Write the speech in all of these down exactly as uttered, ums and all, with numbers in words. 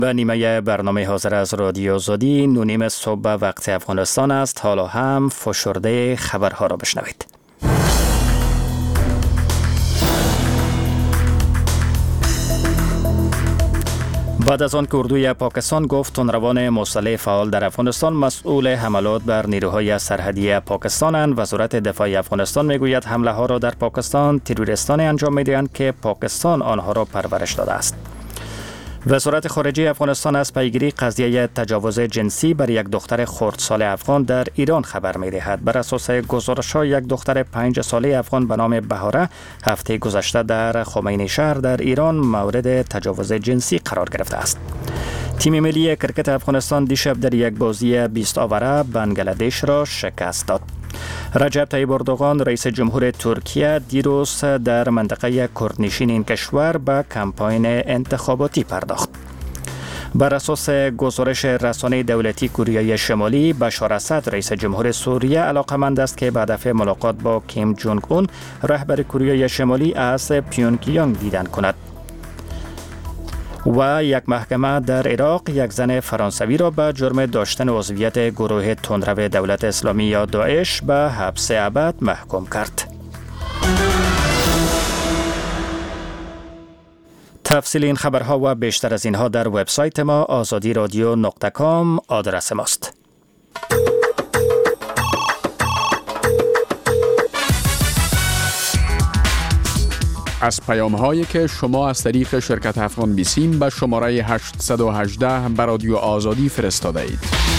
و نیمه برنامه حاضر از رادیو آزادی نونیم صبح وقت افغانستان است. حالا هم فشرده خبرها را بشنوید. بعد از آن که اردوی پاکستان گفت تندروان مسلح فعال در افغانستان مسئول حملات بر نیروهای سرحدی پاکستانند، وزارت دفاع افغانستان میگوید حمله ها را در پاکستان تروریستان انجام میدهند که پاکستان آنها را پرورش داده است. وزارت خارجه افغانستان از پیگیری قضیه تجاوز جنسی بر یک دختر خردسال افغان در ایران خبر می‌دهد. بر اساس گزارش‌ها یک دختر پنج ساله افغان به نام بهاره هفته گذشته در خمینی شهر در ایران مورد تجاوز جنسی قرار گرفته است. تیم ملی کرکت افغانستان دیشب در یک بازی بیست آوره بنگلادش را شکست داد. رجب طیب اردوغان رئیس جمهور ترکیه دیروز در منطقه کردنشین این کشور به کمپاین انتخاباتی پرداخت. بر اساس گزارش رسانه دولتی کره شمالی، بشار اسد رئیس جمهور سوریه علاقمند است که به هدف ملاقات با کیم جونگ اون رهبر کره شمالی از پیونگیانگ دیدن کند. و یک محکمه در عراق یک زن فرانسوی را به جرم داشتن عضویت گروه تندرو دولت اسلامی یا داعش به حبس ابد محکوم کرد. تفصیل این خبرها و بیشتر از اینها در وبسایت ما آزادی رادیو نقطه کام آدرس ماست. از پیام هایی که شما از طریق شرکت افغان بیسیم به شماره هشت یک هشت به رادیو آزادی فرستاده اید.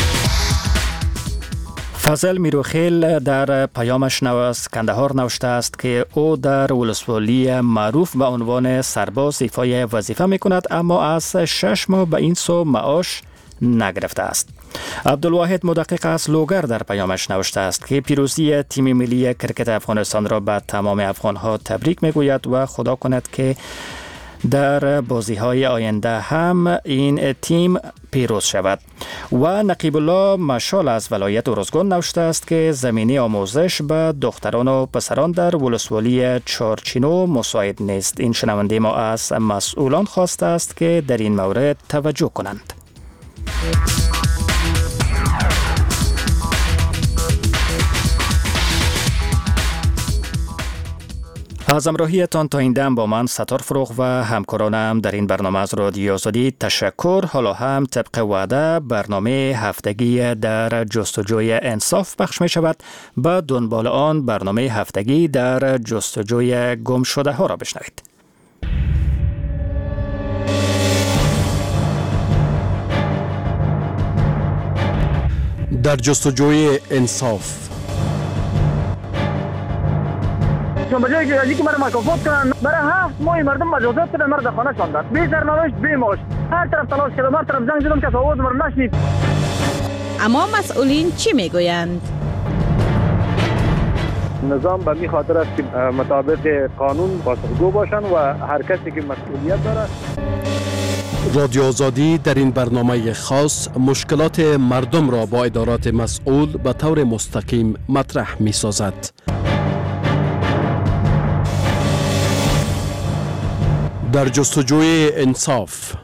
فضل میروخیل در پیامش نو از کندهار نوشته است که او در ولسوالی معروف به عنوان سرباز ایفای وظیفه می کند، اما از شش ماه به این سو معاش نگرفته است. عبدالواحد مدقق از لوگر در پیامش نوشته است که پیروزی تیم ملی کرکت افغانستان را به تمام افغانها تبریک میگوید و خدا کند که در بازی های آینده هم این تیم پیروز شود. و نقیب الله مشال از ولایت ارزگان نوشته است که زمینی آموزش به دختران و پسران در ولسوالی چارچینو مساعد نیست. این شنونده ما از مسئولان خواسته است که در این مورد توجه کنند. از همراهیتان تا این دم با من ستار فروغ و همکارانم در این برنامه از رادیو آزادی تشکر. حالا هم طبق وعده برنامه هفتگی در جستجوی انصاف پخش می شود. به دنبال آن برنامه هفتگی در جستجوی گم شده ها را بشنوید. در جستجوی انصاف. چون بجایی که ازی که مرا مکافات کنن برای هفت ماه مردم مجازات کردن، مرد خانه شاندن بی سرنوشت بی معاش. هر طرف تلاش کردم، هر طرف زنگ زدم که آواز مرا نشنید. اما مسئولین چی میگویند؟ نظام به می خاطر است که مطابق قانون پاسخگو باشن و هر کسی که مسئولیت داره. رادیو آزادی در این برنامه خاص مشکلات مردم را با ادارات مسئول به طور مستقیم مطرح می سازد. در جستجوی انصاف.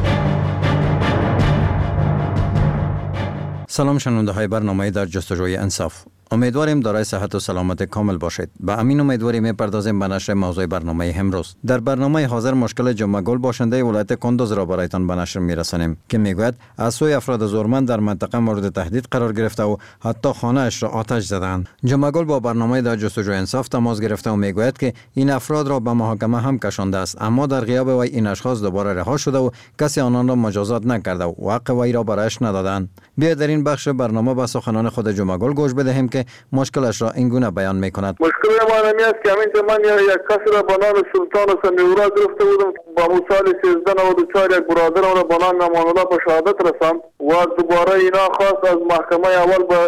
سلام شنونده های برنامه در جستجوی انصاف. امیدواریم دارای صحت و سلامت کامل باشید. به امین امیدواری میپردازیم به نشر موضوع برنامه امروز. در برنامه حاضر مشکل جمعه گل باشنده ولایت کندوز را برایتان به نشر میرسانیم که میگوید از سوی افراد زورمند در منطقه مورد تهدید قرار گرفته و حتی خانه اش را آتش زدند. جمعه گل با برنامه در جستجوی انصاف تماس گرفته و میگوید که این افراد را به محاکمه هم کشانده است، اما در غیاب وی این اشخاص دوباره رها شده و کسی آنان را مجازات نکرده و حق وی را برایش ندادند. بیا در این بخش برنامه به سخنان خود جمعه گل گوش بدهیم که مشکلش را این گونه بیان می‌کند. مشکل ما نمی است که همین زمان یک کسی را به نام سلطان سمیورا گرفته بودم، با سال سیزده نود و چهار یک برادر را به نام امان الله به شهادت رساند و دوباره اینا خواست از محکمه اول به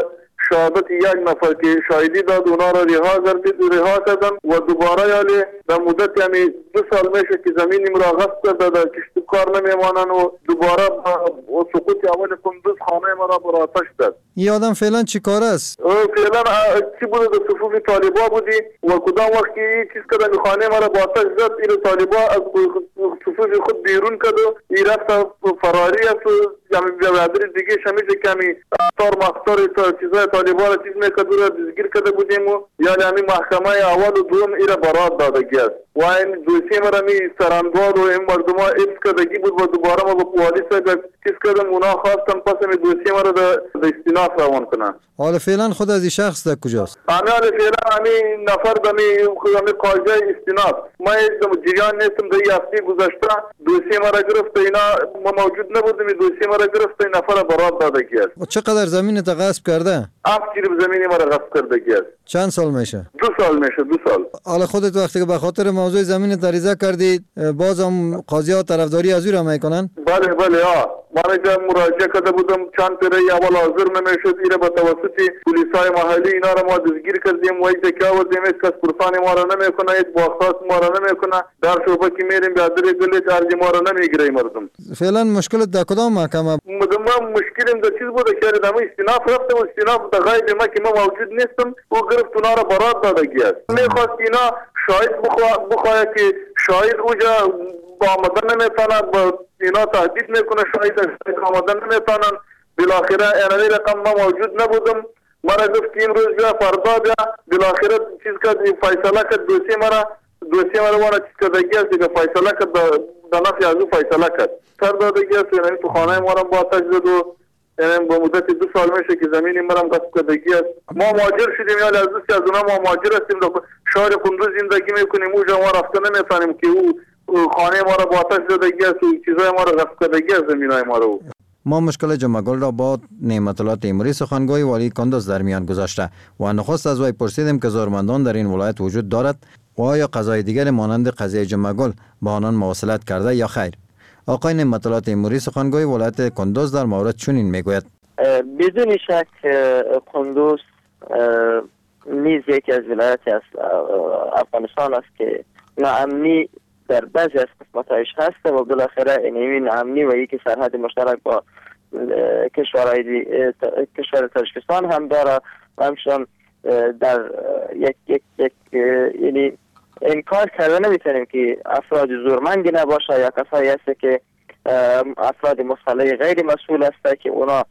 شهادت یک نفر که شاهدی داد اونا را رها کردید رها کردن و دوباره یعنی در مدت یعنی دو سال میشه که زمین را غصب کرده در کشت کار نمیمانن و دوباره با سقوط اول کندوز خانه ما را بر آتش داد. این آدم فعلا چی کار است؟ فعلا چی بوده در صفوف طالبا بودی و کدام وقت که این چیز کده خانه ما را با آتش زد این طالبا از صفوف خود بیرون کرد و این رفت فراری است و یعنی بیادر دیگه شمیشه کمی اختار مختار چیزای طالبا را چیز میکرد و را دزگیر کرده بودیم و یعنی همین محکمه اول و دوم این را برات دادگی است و این دوسیه ما را می سراندوار و این مردم ها افت کردگی بود و دوباره ما با پوالیس چیز کردم اونا خواستم پس می دوسیه ما را در استیناف روان کنن. حالا فعلا خود از این شخص در کجاست؟ همه حالا فعلا همین نفر دمی همین قاضی استیناف ما جریان نیستم در این هفته گذشته دوسیه ما را گرفت اینا ما موجود نبودیم دوسیه ما را گرفت این نفر برات دادگی است. و چقدر زمین تا غصب کرده؟ هفت کیلو زمین ما را غصب کردگی است. چند سال میشه؟ دو سال میشه دو سال. حالا خودت وقتی که به خاطر موضوع زمین تریزه کردید باز هم قاضی ها طرفداری از او را میکنن؟ بله بله ها من جا مراجعه کرده بودم چند پیره اول حاضر نمیشد ایره به توسط پلیسای محلی اینا را ما دزگیر کردیم و اینجا که آوردیم هیچ کس پرسان ما را نمیکنه هیچ بازخواست ما را نمیکنه در شعبه که میریم بیادر گلی ارزی ما را نمیگیره مردم. فعلا مشکل در کدام محکمه؟ ما مشکلیم در چیز بوده که در استیناف رفته و استیناف در غیب ما که ما موجود نیستم و گرفت اونا را برات دادگی است. میخواست اینا شاهد بخواه که شاهد اوجا با آمدن نمیتونن با اینا تهدید میکنه شاهد آمدن نمیتونن بالاخره اینوی رقم ما موجود نبودم مرا گفت که این روز بیا فردا بیا بالاخره چیز کرد فیصله کرد دوسیه مرا دوسیه مرا وانا چیز کردگی است دیگه فیصله کرد در نفی از او فیصله کرد سر دادگی است یعنی تو خانه ما را با آتش زد و یعنی با مدت دو سال میشه که زمین ما را غصب کردگی است ما مهاجر شدیم یا از دوستی از اونا ما مهاجر هستیم شهر کندوز زندگی میکنیم اوجا ما رفته نمیتونیم که او خانه ما را با آتش زدگی است و چیزای ما را غصب کردگی است زمینای ما را. ما مشکل جمعگل را با نعمت الله تیموری سخنگوی والی کندوز در میان گذاشته و نخست از وی پرسیدیم که زورمندان در این ولایت وجود دارد و آیا قضای دیگر مانند قضیه جمعگل با آنان مواصلت کرده یا خیر. آقای نعمت الله تیموری سخنگوی ولایت کندوز در مورد چنین میگوید: بدون شک کندوز نیز یکی از ولایت از افغانستان است که ناامنی در بعضی از قسمتایش هست و بالاخره این ناامنی و یکی سرحد مشترک با کشورهای کشور تاجیکستان هم داره و همچنان در یک یک یک یعنی انکار کرده نمیتونیم که افراد زورمندی نباشه یا کسایی هست که افراد مسلح غیر مسئول هست که اونا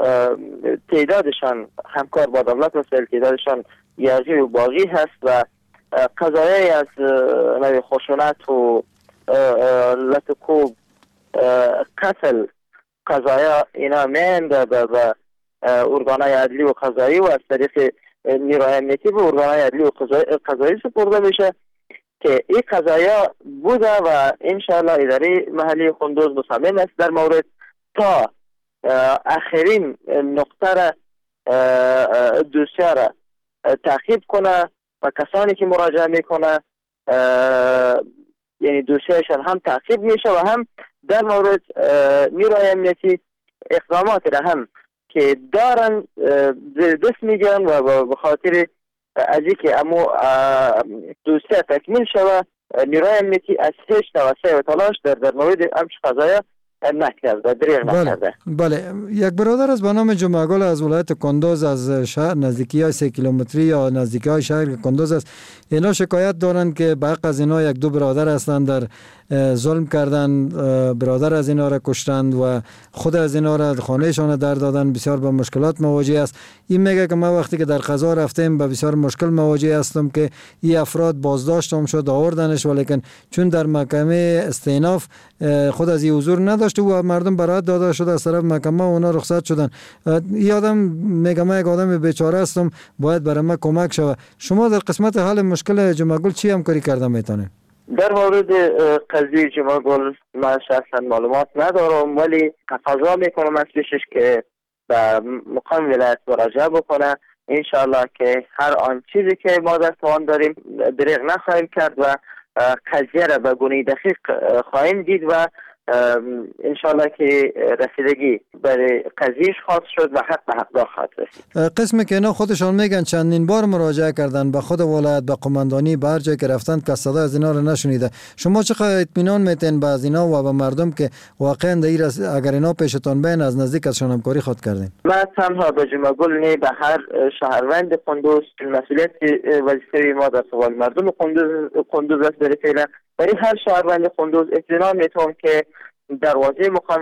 تعدادشان همکار با دولت مثل تعدادشان یاغی و باغی هست و قضایای از نوع خشونت و لطکوب قتل قضایا اینا میند به ارگانهای عدلی و قضایی و از طریق نیروهای امنیتی به ارگانهای عدلی و قضایی سپرده میشه که این قضایا بوده و انشاءالله اداره محلی کندوز مصمم است در مورد تا آخرین نقطه را دوسیه را تعقیب کنه و کسانی که مراجعه میکنه یعنی دوسیهشان هم تعقیب میشه و هم در مورد نیروهای امنیتی اقدامات را هم که دارن زیر دست میگن و به خاطر از اینکه امو دوسیه تکمیل شوه نیروهای امنیتی از هیچ توسعه و تلاش در در مورد همچه قضایا نکرده دریغ نکرده. بله یک برادر از به نام جمعگل از ولایت کندوز از شهر نزدیکی های سه کیلومتری یا نزدیکی های شهر کندوز است. اینا شکایت دارند که به حق از اینا یک دو برادر هستند در ظلم کردن، برادر از اینا را کشتند و خود از اینا را خانهشان در دادن، بسیار با مشکلات مواجه است. این میگه که ما وقتی که در قضا رفتیم به بسیار مشکل مواجه هستم که این افراد بازداشت هم شد آوردنش ولیکن چون در محکمه استئناف خود از این حضور نداشت و مردم برات داده شد از طرف محکمه اونا رخصت شدن. این آدم میگه من یک آدم بیچاره هستم باید برای من کمک شود. شما در قسمت حل مشکل جمعگل چی همکاری کرده میتونه؟ در مورد قضیه جمعگل من شخصا معلومات ندارم ولی تقاضا میکنم از پیشش که به مقام ولایت مراجعه بکنه انشاءالله که هر آن چیزی که ما در توان داریم دریغ نخواهیم کرد و قضیه را به گونه دقیق خواهیم دید و انشالله که رسیدگی برای قضیهش خواست شد و حق به حقدار خواهد رسید. قسمی که اینا خودشان میگن چندین بار مراجعه کردن به خود ولایت، به قماندانی، به هر جای که رفتن که صدای از اینا رو نشنیده. شما چقدر اطمینان میتین به از اینا و به مردم که واقعا در اگر اینا پیشتان بین از نزدیک ازشان همکاری خود کردین؟ ما تنها به جمعگل نه، به هر شهروند قندوز مسئولیت وظیفه ما در سوال مردم قندوز قندوز است. برای فعلا برای هر شهروند قندوز اطمینان میتونم که دروازه مقام